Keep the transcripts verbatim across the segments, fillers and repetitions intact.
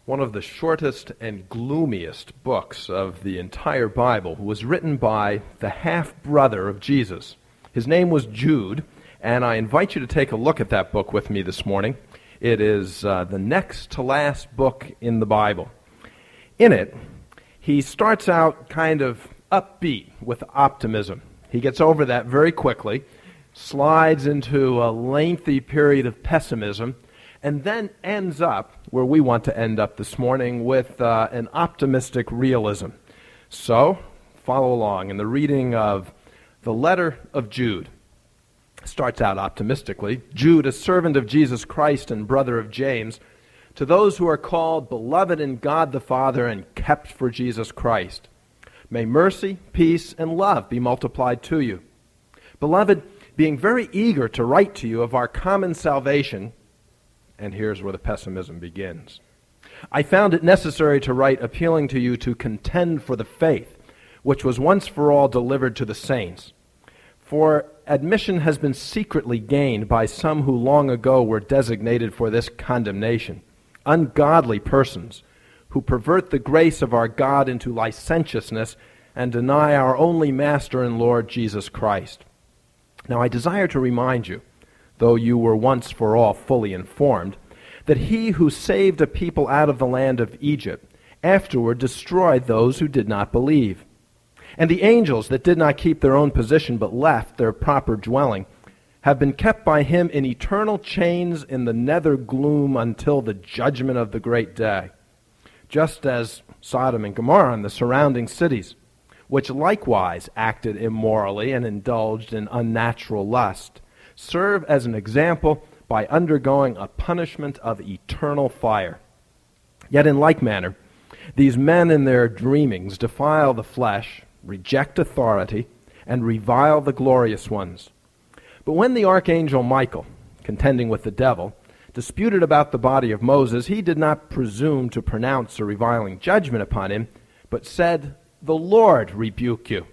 one of the shortest and gloomiest books of the entire Bible, was written by the half-brother of Jesus. His name was Jude, and I invite you to take a look at that book with me this morning. It is uh, the next to last book in the Bible. In it, he starts out kind of upbeat with optimism. He gets over that very quickly, slides into a lengthy period of pessimism, and then ends up where we want to end up this morning with uh, an optimistic realism. So, follow along in the reading of the letter of Jude. Starts out optimistically. Jude, a servant of Jesus Christ and brother of James, to those who are called, beloved in God the Father, and kept for Jesus Christ. May mercy, peace, and love be multiplied to you. Beloved, being very eager to write to you of our common salvation, and here's where the pessimism begins. I found it necessary to write appealing to you to contend for the faith, which was once for all delivered to the saints. For admission has been secretly gained by some who long ago were designated for this condemnation, ungodly persons who pervert the grace of our God into licentiousness and deny our only Master and Lord Jesus Christ. Now I desire to remind you, though you were once for all fully informed, that he who saved a people out of the land of Egypt afterward destroyed those who did not believe. And the angels that did not keep their own position but left their proper dwelling have been kept by him in eternal chains in the nether gloom until the judgment of the great day, just as Sodom and Gomorrah and the surrounding cities, which likewise acted immorally and indulged in unnatural lust, serve as an example by undergoing a punishment of eternal fire. Yet in like manner, these men in their dreamings defile the flesh, reject authority, and revile the glorious ones. But when the archangel Michael, contending with the devil, disputed about the body of Moses, he did not presume to pronounce a reviling judgment upon him, but said, "The Lord rebuke you."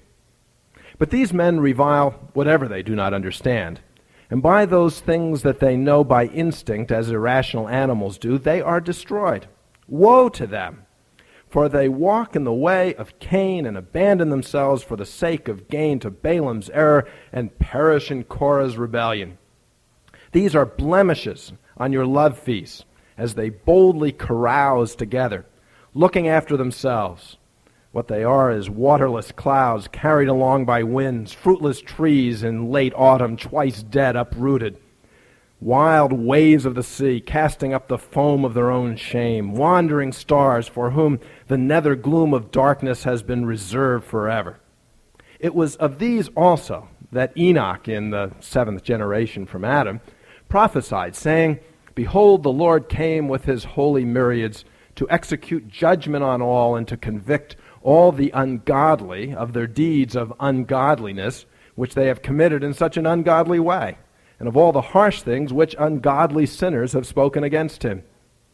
But these men revile whatever they do not understand. And by those things that they know by instinct, as irrational animals do, they are destroyed. Woe to them! For they walk in the way of Cain and abandon themselves for the sake of gain to Balaam's error and perish in Korah's rebellion. These are blemishes on your love feasts, as they boldly carouse together, looking after themselves. What they are is waterless clouds carried along by winds, fruitless trees in late autumn, twice dead, uprooted, wild waves of the sea, casting up the foam of their own shame, wandering stars for whom the nether gloom of darkness has been reserved forever. It was of these also that Enoch, in the seventh generation from Adam, prophesied, saying, "Behold, the Lord came with his holy myriads to execute judgment on all and to convict all the ungodly of their deeds of ungodliness, which they have committed in such an ungodly way, and of all the harsh things which ungodly sinners have spoken against him.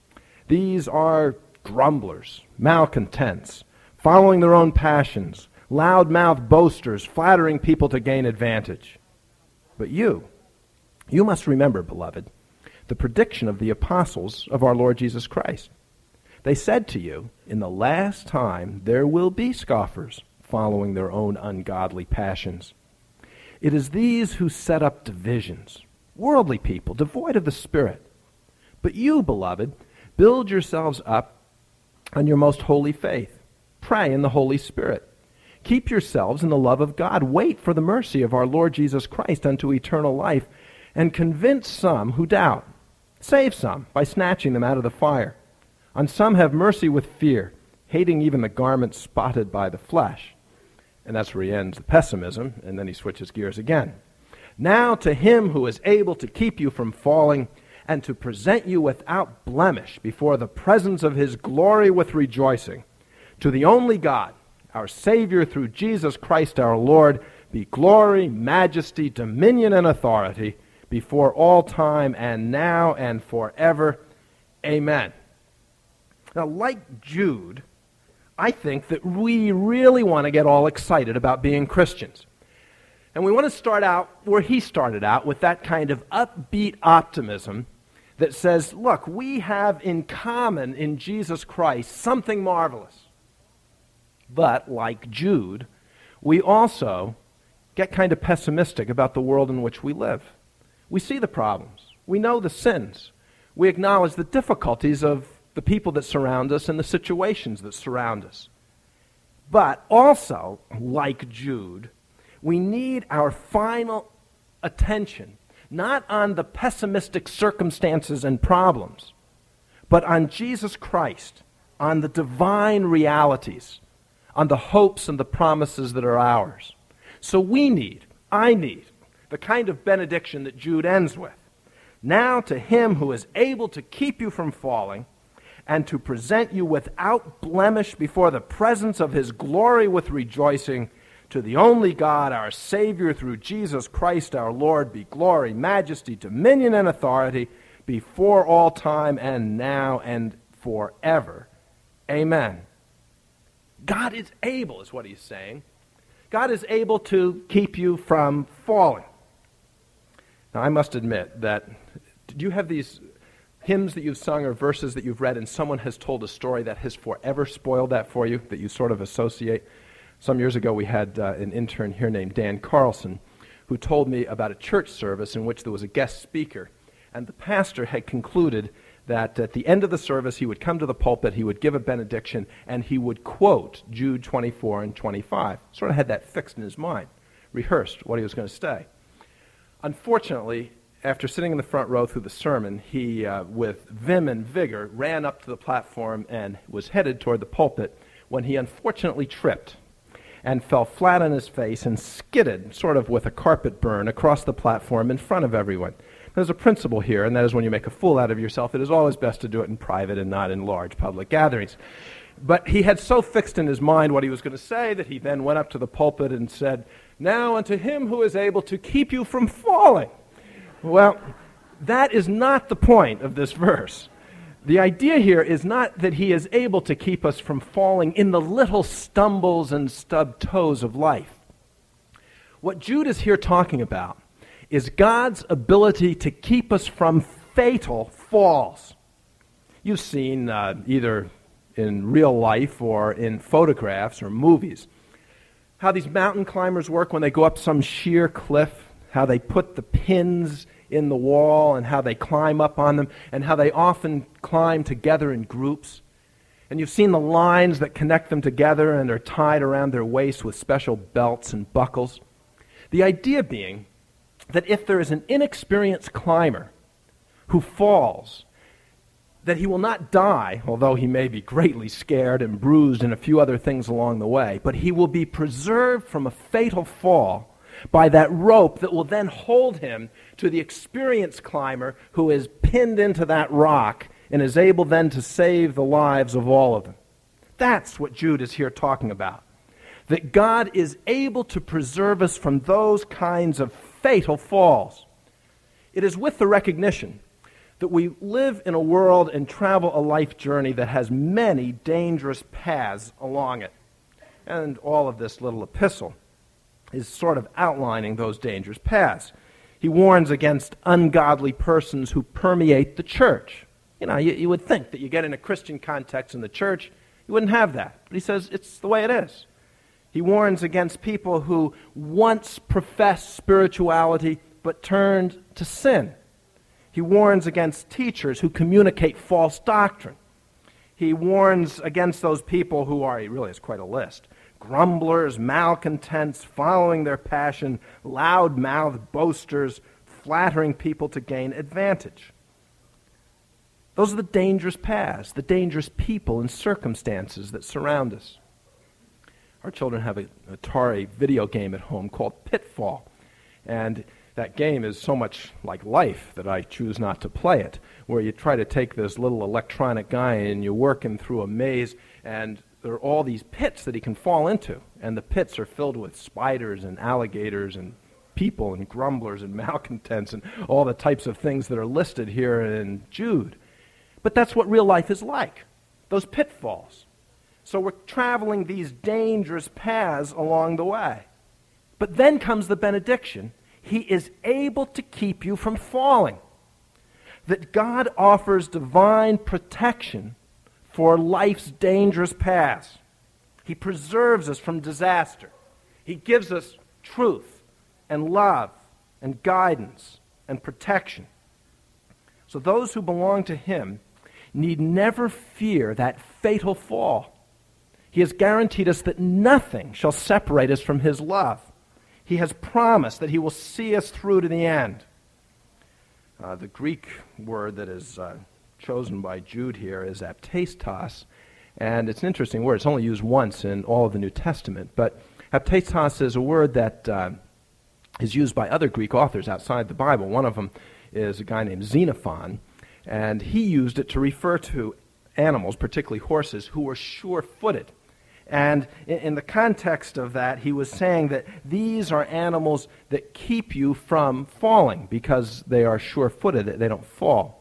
These are grumblers, malcontents, following their own passions, loud-mouthed boasters, flattering people to gain advantage. But you, you must remember, beloved, the prediction of the apostles of our Lord Jesus Christ. They said to you, in the last time there will be scoffers, following their own ungodly passions. It is these who set up divisions, worldly people, devoid of the Spirit. But you, beloved, build yourselves up on your most holy faith. Pray in the Holy Spirit. Keep yourselves in the love of God. Wait for the mercy of our Lord Jesus Christ unto eternal life, and convince some who doubt. Save some by snatching them out of the fire. On some have mercy with fear, hating even the garment spotted by the flesh." And that's where he ends the pessimism, and then he switches gears again. "Now to him who is able to keep you from falling and to present you without blemish before the presence of his glory with rejoicing, to the only God, our Savior through Jesus Christ our Lord, be glory, majesty, dominion, and authority before all time and now and forever. Amen." Now, like Jude, I think that we really want to get all excited about being Christians. And we want to start out where he started out, with that kind of upbeat optimism that says, look, we have in common in Jesus Christ something marvelous. But, like Jude, we also get kind of pessimistic about the world in which we live. We see the problems. We know the sins. We acknowledge the difficulties of the people that surround us and the situations that surround us. But also, like Jude, we need our final attention not on the pessimistic circumstances and problems, but on Jesus Christ, on the divine realities, on the hopes and the promises that are ours. So we need, I need, the kind of benediction that Jude ends with. Now to him who is able to keep you from falling and to present you without blemish before the presence of his glory with rejoicing, to the only God, our Savior, through Jesus Christ our Lord, be glory, majesty, dominion, and authority before all time and now and forever. Amen. God is able, is what he's saying. God is able to keep you from falling. Now, I must admit that, do you have these hymns that you've sung or verses that you've read and someone has told a story that has forever spoiled that for you, that you sort of associate? Some years ago we had uh, an intern here named Dan Carlson who told me about a church service in which there was a guest speaker, and the pastor had concluded that at the end of the service he would come to the pulpit, he would give a benediction, and he would quote Jude twenty-four and twenty-five. Sort of had that fixed in his mind, rehearsed what he was going to say. Unfortunately, after sitting in the front row through the sermon, he, uh, with vim and vigor, ran up to the platform and was headed toward the pulpit when he unfortunately tripped and fell flat on his face and skidded, sort of with a carpet burn, across the platform in front of everyone. There's a principle here, and that is when you make a fool out of yourself, it is always best to do it in private and not in large public gatherings. But he had so fixed in his mind what he was going to say that he then went up to the pulpit and said, "Now unto him who is able to keep you from falling." Well, that is not the point of this verse. The idea here is not that he is able to keep us from falling in the little stumbles and stubbed toes of life. What Jude is here talking about is God's ability to keep us from fatal falls. You've seen uh, either in real life or in photographs or movies how these mountain climbers work when they go up some sheer cliff, how they put the pins in the wall and how they climb up on them and how they often climb together in groups. And you've seen the lines that connect them together and they're tied around their waist with special belts and buckles. The idea being that if there is an inexperienced climber who falls, that he will not die, although he may be greatly scared and bruised and a few other things along the way, but he will be preserved from a fatal fall by that rope that will then hold him to the experienced climber who is pinned into that rock and is able then to save the lives of all of them. That's what Jude is here talking about. That God is able to preserve us from those kinds of fatal falls. It is with the recognition that we live in a world and travel a life journey that has many dangerous paths along it. And all of this little epistle is sort of outlining those dangerous paths. He warns against ungodly persons who permeate the church. You know, you, you would think that you get in a Christian context in the church, you wouldn't have that. But he says it's the way it is. He warns against people who once professed spirituality but turned to sin. He warns against teachers who communicate false doctrine. He warns against those people who are, he really has quite a list, grumblers, malcontents, following their passion, loud-mouthed boasters, flattering people to gain advantage. Those are the dangerous paths, the dangerous people and circumstances that surround us. Our children have an Atari video game at home called Pitfall, and that game is so much like life that I choose not to play it, where you try to take this little electronic guy and you work him through a maze, and there are all these pits that he can fall into, and the pits are filled with spiders and alligators and people and grumblers and malcontents and all the types of things that are listed here in Jude. But that's what real life is like, those pitfalls. So we're traveling these dangerous paths along the way. But then comes the benediction. He is able to keep you from falling. that God offers divine protection for life's dangerous paths. He preserves us from disaster. He gives us truth and love and guidance and protection. So those who belong to him need never fear that fatal fall. He has guaranteed us that nothing shall separate us from his love. He has promised that he will see us through to the end. Uh, the Greek word that is uh, chosen by Jude here is aptastos, and it's an interesting word. It's only used once in all of the New Testament, but aptastos is a word that uh, is used by other Greek authors outside the Bible. One of them is a guy named Xenophon, and he used it to refer to animals, particularly horses, who were sure-footed. And in, in the context of that, he was saying that these are animals that keep you from falling because they are sure-footed, they don't fall.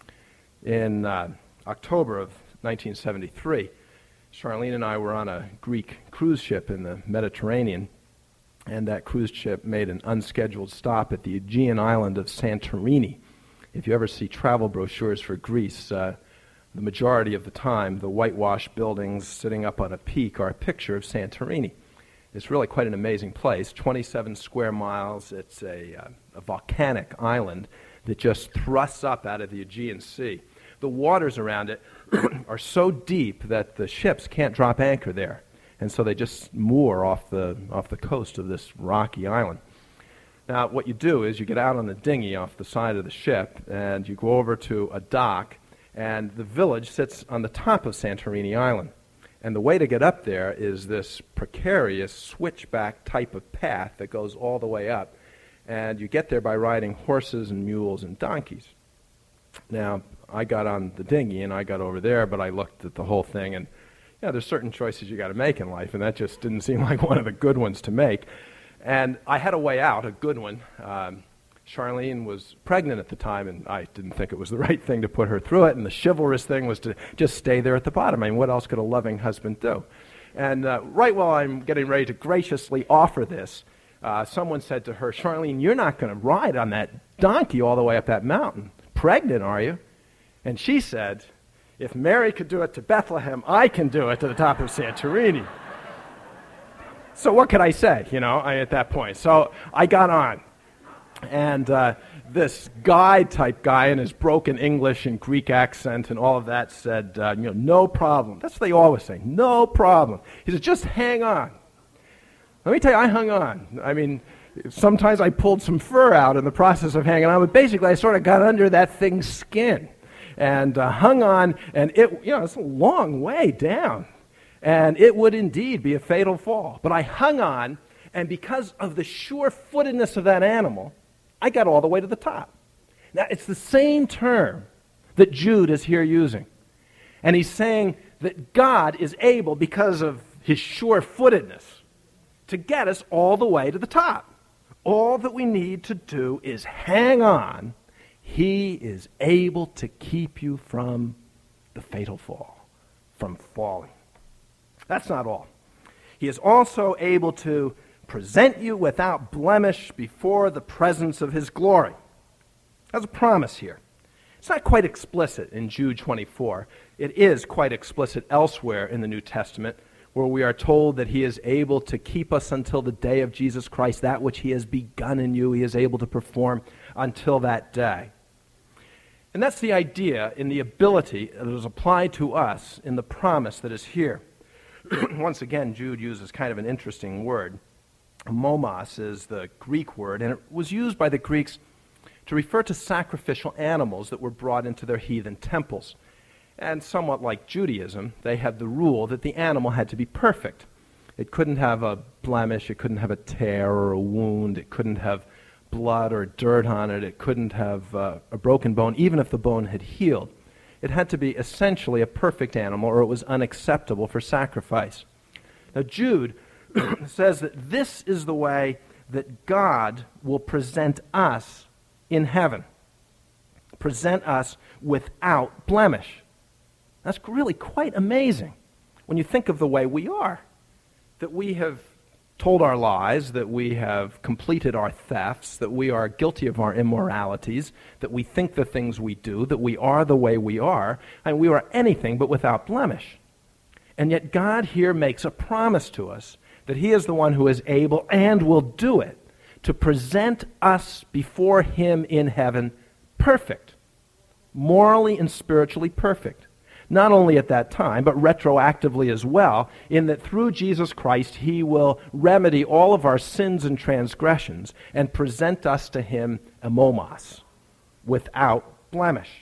In uh, October of nineteen seventy-three, Charlene and I were on a Greek cruise ship in the Mediterranean, and that cruise ship made an unscheduled stop at the Aegean island of Santorini. If you ever see travel brochures for Greece, uh, the majority of the time, the whitewashed buildings sitting up on a peak are a picture of Santorini. It's really quite an amazing place, twenty-seven square miles. It's a, uh, a volcanic island that just thrusts up out of the Aegean Sea. The waters around it are so deep that the ships can't drop anchor there, and so they just moor off the, off the coast of this rocky island. Now, what you do is you get out on the dinghy off the side of the ship, and you go over to a dock, and the village sits on the top of Santorini Island. And the way to get up there is this precarious switchback type of path that goes all the way up. And you get there by riding horses and mules and donkeys. Now, I got on the dinghy and I got over there, but I looked at the whole thing, and you know, there's certain choices you got to make in life, and that just didn't seem like one of the good ones to make. And I had a way out, a good one. Um, Charlene was pregnant at the time, and I didn't think it was the right thing to put her through it, and the chivalrous thing was to just stay there at the bottom. I mean, what else could a loving husband do? And uh, right while I'm getting ready to graciously offer this, uh, someone said to her, "Charlene, you're not going to ride on that donkey all the way up that mountain. Pregnant, are you?" And she said, "If Mary could do it to Bethlehem, I can do it to the top of Santorini." So what could I say, you know, I, at that point? So I got on. And uh, this guide-type guy in his broken English and Greek accent and all of that said, uh, you know, "No problem." That's what they always say, "No problem." He said, "Just hang on." Let me tell you, I hung on. I mean, sometimes I pulled some fur out in the process of hanging on, but basically I sort of got under that thing's skin and uh, hung on, and it, you know, it's a long way down. And it would indeed be a fatal fall. But I hung on, and because of the sure-footedness of that animal, I got all the way to the top. Now, it's the same term that Jude is here using. And he's saying that God is able, because of his sure-footedness, to get us all the way to the top. All that we need to do is hang on. He is able to keep you from the fatal fall, from falling. That's not all. He is also able to present you without blemish before the presence of his glory. There's a promise here. It's not quite explicit in Jude twenty-four. It is quite explicit elsewhere in the New Testament, where we are told that he is able to keep us until the day of Jesus Christ. That which he has begun in you, he is able to perform until that day. And that's the idea in the ability that is applied to us in the promise that is here. Once again, Jude uses kind of an interesting word. Momos is the Greek word, and it was used by the Greeks to refer to sacrificial animals that were brought into their heathen temples. And somewhat like Judaism, they had the rule that the animal had to be perfect. It couldn't have a blemish, it couldn't have a tear or a wound, it couldn't have blood or dirt on it, it couldn't have uh, a broken bone, even if the bone had healed. It had to be essentially a perfect animal, or it was unacceptable for sacrifice. Now, Jude says that this is the way that God will present us in heaven. Present us without blemish. That's really quite amazing when you think of the way we are. That we have told our lies, that we have completed our thefts, that we are guilty of our immoralities, that we think the things we do, that we are the way we are, and we are anything but without blemish. And yet God here makes a promise to us that he is the one who is able and will do it to present us before him in heaven perfect, morally and spiritually perfect. Not only at that time, but retroactively as well, in that through Jesus Christ he will remedy all of our sins and transgressions and present us to him amomos, without blemish.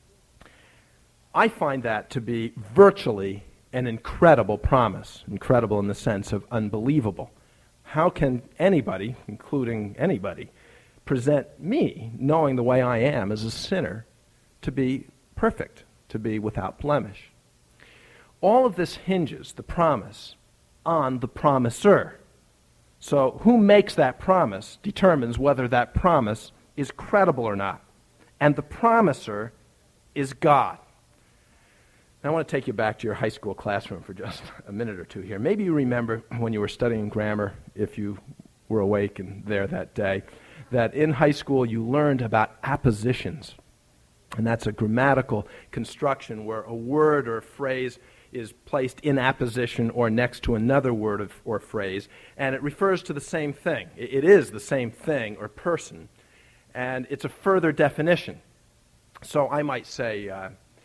I find that to be virtually an incredible promise, incredible in the sense of unbelievable. How can anybody, including anybody, present me, knowing the way I am as a sinner, to be perfect, to be without blemish? All of this hinges, the promise, on the promiser. So who makes that promise determines whether that promise is credible or not. And the promiser is God. Now, I want to take you back to your high school classroom for just a minute or two here. Maybe you remember when you were studying grammar, if you were awake and there that day, that in high school you learned about appositions. And that's a grammatical construction where a word or phrase is placed in apposition or next to another word of, or phrase, and it refers to the same thing. It, it is the same thing or person, and it's a further definition. So I might say, uh,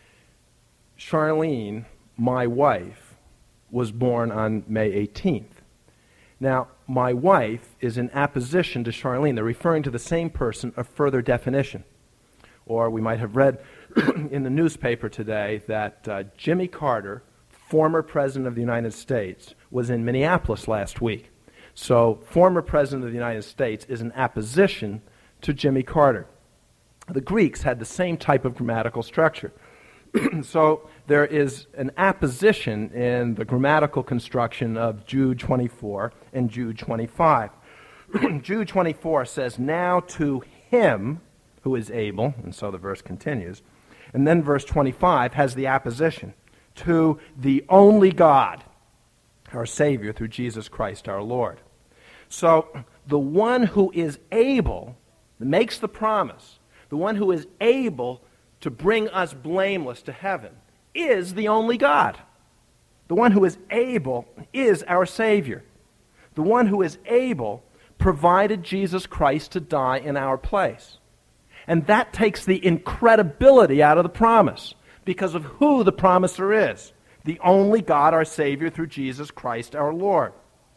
Charlene, my wife, was born on May eighteenth. Now, my wife is in apposition to Charlene. They're referring to the same person, a further definition. Or we might have read in the newspaper today that uh, Jimmy Carter, former president of the United States, was in Minneapolis last week. So, former president of the United States is an apposition to Jimmy Carter. The Greeks had the same type of grammatical structure. So, there is an apposition in the grammatical construction of Jude twenty-four and Jude twenty-five. Jude twenty-four says, "Now to him who is able," and so the verse continues. And then verse twenty-five has the apposition, "to the only God, our Savior, through Jesus Christ our Lord." So the one who is able, makes the promise, the one who is able to bring us blameless to heaven is the only God. The one who is able is our Savior. The one who is able provided Jesus Christ to die in our place. And that takes the incredibility out of the promise because of who the promiser is. The only God, our Savior, through Jesus Christ our Lord.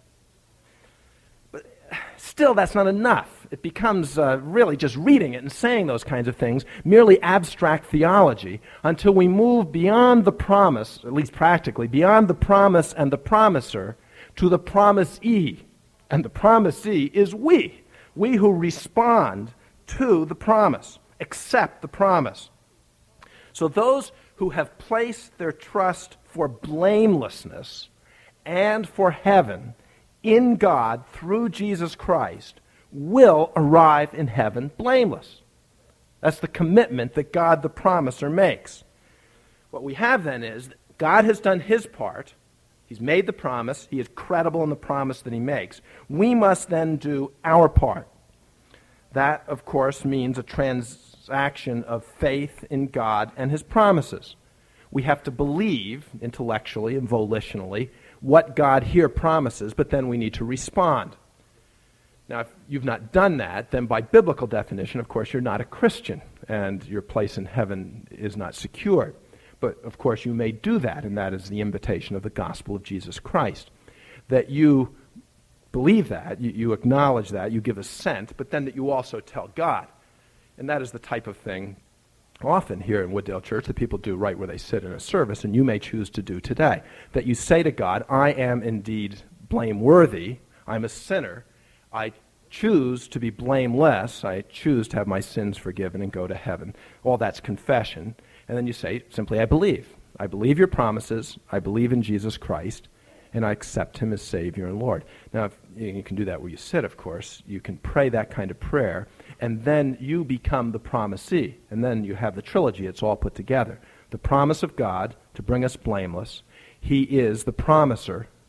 But still, that's not enough. It becomes uh, really just reading it and saying those kinds of things, merely abstract theology, until we move beyond the promise, at least practically, beyond the promise and the promiser, to the promisee. And the promisee is we, we who respond to the promise, accept the promise. So those who have placed their trust for blamelessness and for heaven in God through Jesus Christ will arrive in heaven blameless. That's the commitment that God the promiser makes. What we have then is that God has done his part. He's made the promise. He is credible in the promise that he makes. We must then do our part. That, of course, means a transaction of faith in God and his promises. We have to believe intellectually and volitionally what God here promises, but then we need to respond. Now, if you've not done that, then by biblical definition, of course, you're not a Christian, and your place in heaven is not secured. But, of course, you may do that, and that is the invitation of the gospel of Jesus Christ. That you believe that, you, you acknowledge that, you give assent, but then that you also tell God. And that is the type of thing often here in Wooddale Church that people do right where they sit in a service, and you may choose to do today. That you say to God, I am indeed blameworthy, I'm a sinner, I choose to be blameless, I choose to have my sins forgiven and go to heaven. All that's confession. And then you say, simply, I believe. I believe your promises, I believe in Jesus Christ, and I accept him as Savior and Lord. Now, if you can do that where you sit, of course. You can pray that kind of prayer, and then you become the promisee. And then you have the trilogy. It's all put together. The promise of God to bring us blameless. He is the promiser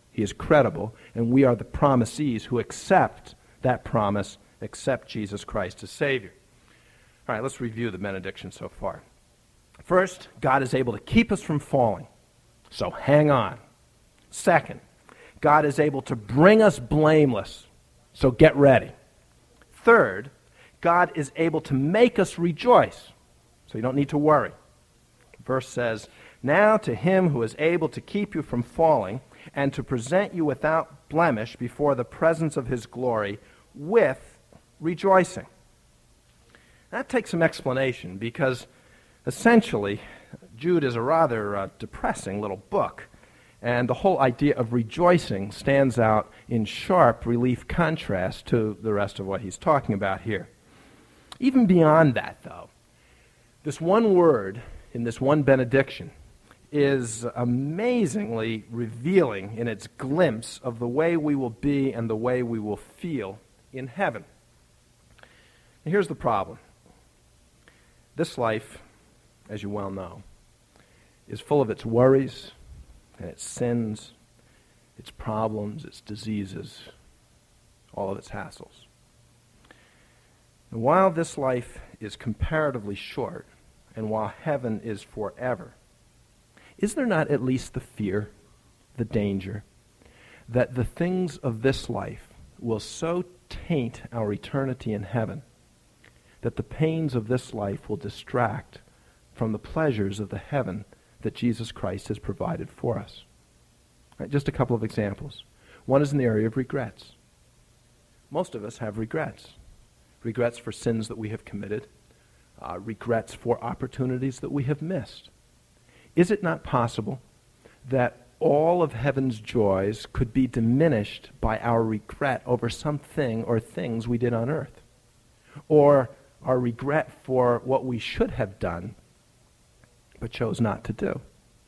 He is credible, and we are the promisees who accept that promise, accept Jesus Christ as Savior. All right, let's review the benediction so far. First, God is able to keep us from falling, so hang on. Second, God is able to bring us blameless, so get ready. Third, God is able to make us rejoice, so you don't need to worry. Verse says, "Now to him who is able to keep you from falling and to present you without blemish before the presence of his glory with rejoicing." That takes some explanation because essentially Jude is a rather uh, depressing little book, and the whole idea of rejoicing stands out in sharp relief contrast to the rest of what he's talking about here. Even beyond that, though, this one word in this one benediction is amazingly revealing in its glimpse of the way we will be and the way we will feel in heaven. And here's the problem. This life, as you well know, is full of its worries and its sins, its problems, its diseases, all of its hassles. And while this life is comparatively short, and while heaven is forever, is there not at least the fear, the danger, that the things of this life will so taint our eternity in heaven that the pains of this life will distract from the pleasures of the heaven that Jesus Christ has provided for us? Right, just a couple of examples. One is in the area of regrets. Most of us have regrets. Regrets for sins that we have committed, uh, regrets for opportunities that we have missed. Is it not possible that all of heaven's joys could be diminished by our regret over something or things we did on earth? Or our regret for what we should have done but chose not to do?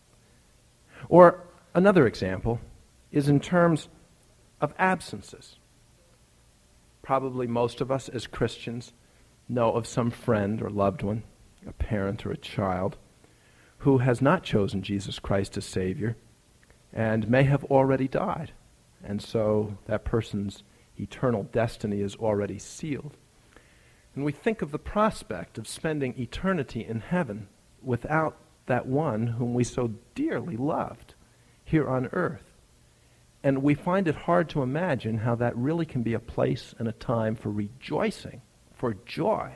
Or another example is in terms of absences. Probably most of us as Christians know of some friend or loved one, a parent or a child, who has not chosen Jesus Christ as Savior and may have already died. And so that person's eternal destiny is already sealed. And we think of the prospect of spending eternity in heaven without that one whom we so dearly loved here on earth. And we find it hard to imagine how that really can be a place and a time for rejoicing, for joy,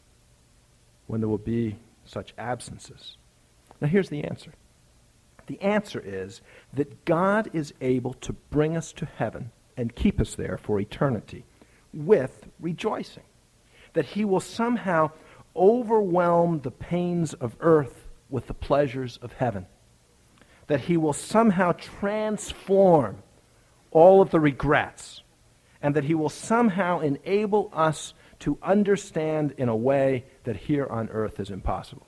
when there will be such absences. Now here's the answer. The answer is that God is able to bring us to heaven and keep us there for eternity with rejoicing. That he will somehow overwhelm the pains of earth with the pleasures of heaven. That he will somehow transform all of the regrets, and that he will somehow enable us to understand in a way that here on earth is impossible.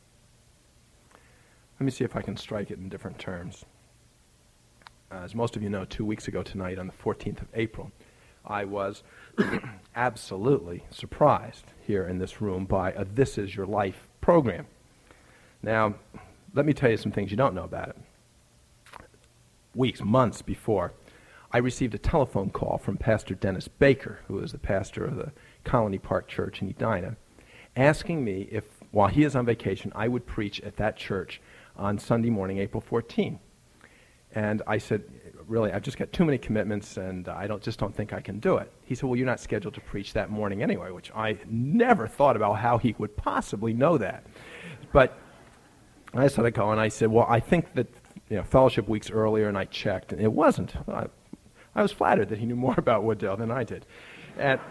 Let me see if I can strike it in different terms. Uh, as most of you know, two weeks ago tonight, on the fourteenth of April, I was absolutely surprised here in this room by a This Is Your Life program. Now, let me tell you some things you don't know about it. Weeks, months before, I received a telephone call from Pastor Dennis Baker, who is the pastor of the Colony Park Church in Edina, asking me if, while he is on vacation, I would preach at that church on Sunday morning, April fourteenth. And I said, really, I've just got too many commitments, and I don't just don't think I can do it. He said, well, you're not scheduled to preach that morning anyway, which I never thought about how he would possibly know that. But I said, I go, and I said, well, I think that, you know, fellowship weeks earlier, and I checked, and it wasn't. I, I was flattered that he knew more about Wooddale than I did. And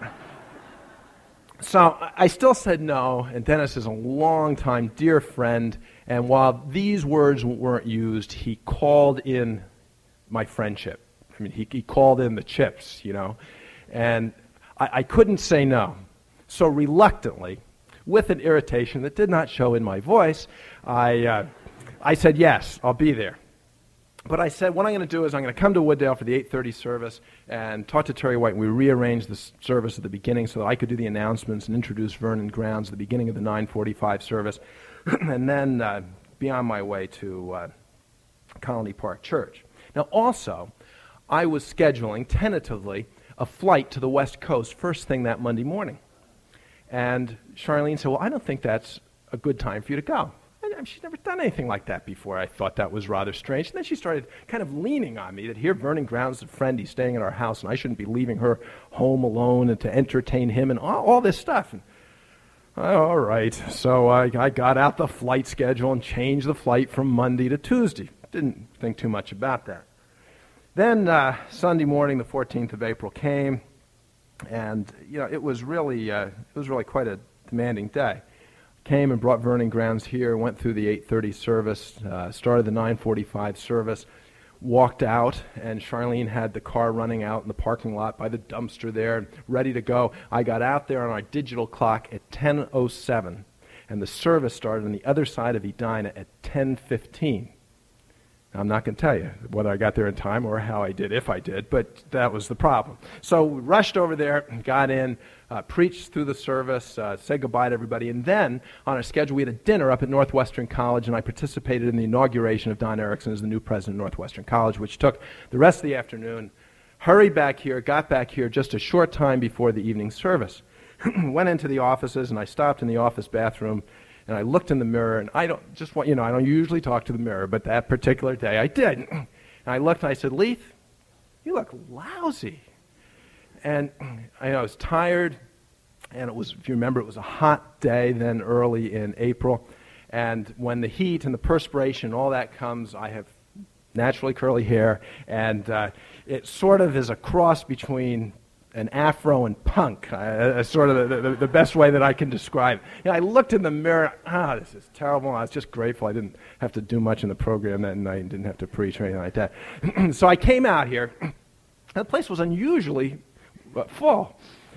so I still said no, and Dennis is a long-time dear friend, and while these words weren't used, he called in my friendship. I mean, he, he called in the chips, you know, and I, I couldn't say no. So reluctantly, with an irritation that did not show in my voice, I, uh, I said, yes, I'll be there. But I said, what I'm going to do is I'm going to come to Wooddale for the eight thirty service and talk to Terry White, and we rearranged the service at the beginning so that I could do the announcements and introduce Vernon Grounds at the beginning of the nine forty-five service, and then uh, be on my way to uh, Colony Park Church. Now, also, I was scheduling, tentatively, a flight to the West Coast first thing that Monday morning. And Charlene said, well, I don't think that's a good time for you to go. And she'd never done anything like that before. I thought that was rather strange. And then she started kind of leaning on me that here, Vernon Ground's a friend, he's staying at our house, and I shouldn't be leaving her home alone and to entertain him and all, all this stuff. And, all right, so I, I got out the flight schedule and changed the flight from Monday to Tuesday. Didn't think too much about that. Then uh, Sunday morning, the fourteenth of April came, and you know it was really uh, it was really quite a demanding day. Came and brought Vernon Grounds here, went through the eight thirty service, uh, started the nine forty-five service, walked out, and Charlene had the car running out in the parking lot by the dumpster there, ready to go. I got out there on our digital clock at ten oh seven, and the service started on the other side of Edina at ten fifteen. I'm not going to tell you whether I got there in time or how I did, if I did, but that was the problem. So we rushed over there, got in, uh, preached through the service, uh, said goodbye to everybody, and then on our schedule we had a dinner up at Northwestern College, and I participated in the inauguration of Don Erickson as the new president of Northwestern College, which took the rest of the afternoon. Hurried back here, got back here just a short time before the evening service. Went into the offices, and I stopped in the office bathroom, and I looked in the mirror, and I don't just want, you know, I don't usually talk to the mirror, but that particular day I did. And I looked and I said, Leith, you look lousy. And I, know, I was tired, and it was, if you remember, it was a hot day then early in April. And when the heat and the perspiration and all that comes, I have naturally curly hair, and uh, it sort of is a cross between an afro and punk, uh, sort of the, the, the best way that I can describe it. You know, I looked in the mirror, ah, this is terrible. I was just grateful I didn't have to do much in the program that night and didn't have to preach or anything like that. So I came out here, and the place was unusually uh, full.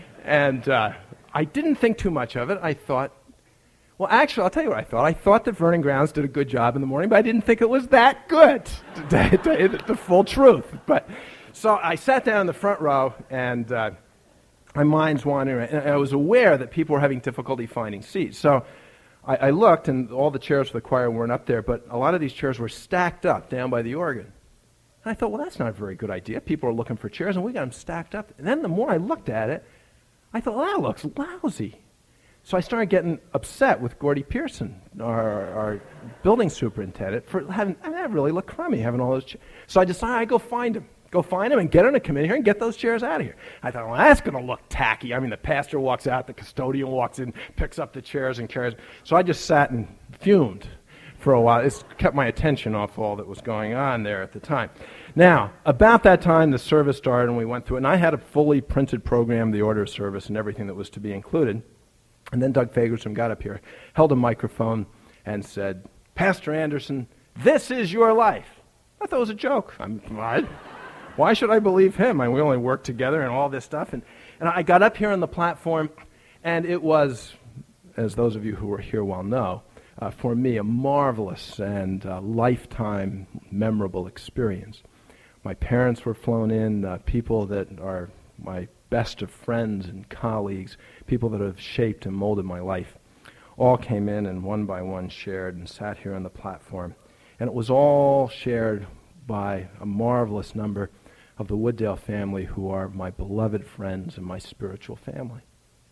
And uh, I didn't think too much of it. I thought, well, actually, I'll tell you what I thought. I thought that Vernon Grounds did a good job in the morning, but I didn't think it was that good, to tell you the full truth. But so I sat down in the front row, and uh, my mind's wandering, and I was aware that people were having difficulty finding seats. So I, I looked, and all the chairs for the choir weren't up there, but a lot of these chairs were stacked up down by the organ. And I thought, well, that's not a very good idea. People are looking for chairs, and we got them stacked up. And then the more I looked at it, I thought, well, that looks lousy. So I started getting upset with Gordy Pearson, our, our building superintendent, for having, I mean, that really looked crummy, having all those chairs. So I decided I'd go find him. Go find him and get him to come in here and get those chairs out of here. I thought, well, that's going to look tacky. I mean, the pastor walks out, the custodian walks in, picks up the chairs and carries them. So I just sat and fumed for a while. It kept my attention off all that was going on there at the time. Now, about that time, the service started, and we went through it, and I had a fully printed program, the order of service, and everything that was to be included. And then Doug Fagerstrom got up here, held a microphone, and said, Pastor Anderson, this is your life. I thought it was a joke. I'm, what? Why should I believe him? I mean, we only work together and all this stuff. And, and I got up here on the platform, and it was, as those of you who were here well know, uh, for me, a marvelous and uh, lifetime memorable experience. My parents were flown in, uh, people that are my best of friends and colleagues, people that have shaped and molded my life, all came in and one by one shared and sat here on the platform. And it was all shared by a marvelous number of the Wooddale family, who are my beloved friends and my spiritual family.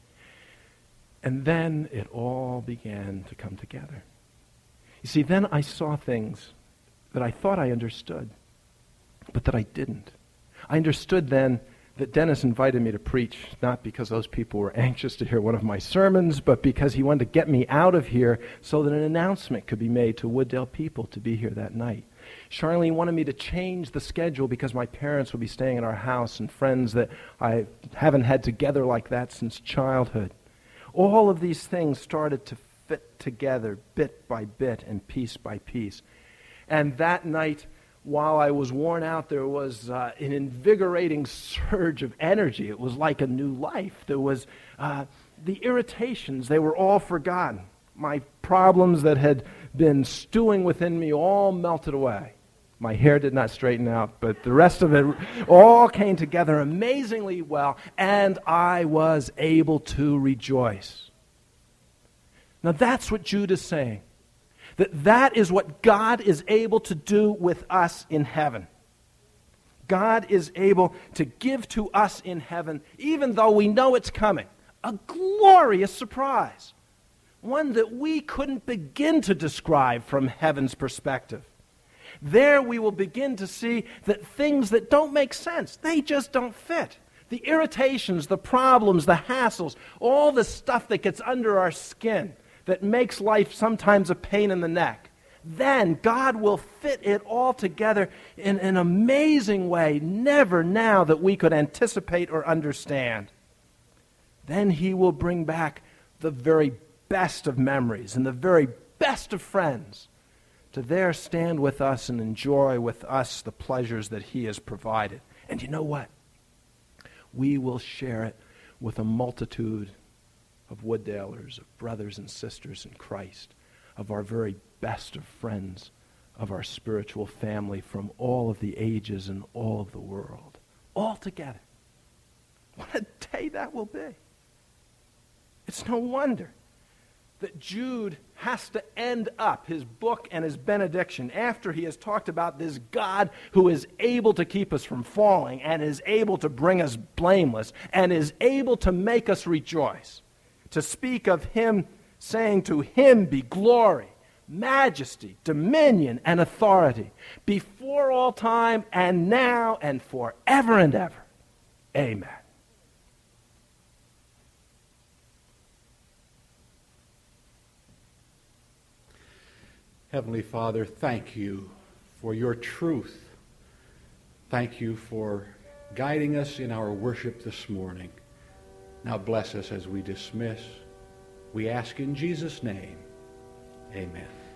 And then it all began to come together. You see, then I saw things that I thought I understood, but that I didn't. I understood then that Dennis invited me to preach, not because those people were anxious to hear one of my sermons, but because he wanted to get me out of here so that an announcement could be made to Wooddale people to be here that night. Charlene wanted me to change the schedule because my parents would be staying in our house and friends that I haven't had together like that since childhood. All of these things started to fit together bit by bit and piece by piece. And that night, while I was worn out, there was uh, an invigorating surge of energy. It was like a new life. There was uh, the irritations. They were all forgotten. My problems that had been stewing within me all melted away. My hair did not straighten out, but the rest of it all came together amazingly well, and I was able to rejoice. Now that's what Jude is saying. That that is what God is able to do with us in heaven. God is able to give to us in heaven, even though we know it's coming, a glorious surprise, one that we couldn't begin to describe from heaven's perspective. There we will begin to see that things that don't make sense, they just don't fit. The irritations, the problems, the hassles, all the stuff that gets under our skin that makes life sometimes a pain in the neck. Then God will fit it all together in an amazing way, never now that we could anticipate or understand. Then He will bring back the very best of memories and the very best of friends to there stand with us and enjoy with us the pleasures that He has provided. And you know what? We will share it with a multitude of Wooddalers, of brothers and sisters in Christ, of our very best of friends, of our spiritual family from all of the ages and all of the world, all together. What a day that will be. It's no wonder that Jude has to end up his book and his benediction after he has talked about this God who is able to keep us from falling and is able to bring us blameless and is able to make us rejoice. To speak of Him, saying to Him be glory, majesty, dominion, and authority before all time and now and forever and ever. Amen. Heavenly Father, thank you for your truth. Thank you for guiding us in our worship this morning. Now bless us as we dismiss. We ask in Jesus' name. Amen.